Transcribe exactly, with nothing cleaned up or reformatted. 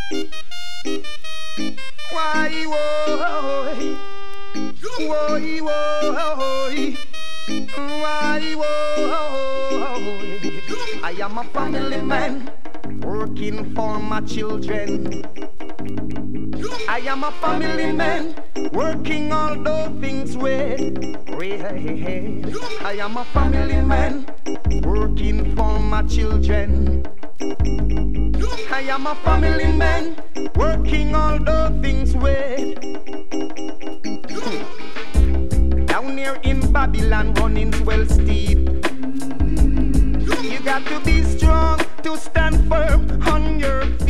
Why, whoa, whoa, whoa, why, whoa. I am a family man working for my children. I am a family man working all those things with red. I am a family man working for my children. I am a family man working all those things with. Down here in Babylon running well steep. You got to be strong to stand firm on your feet.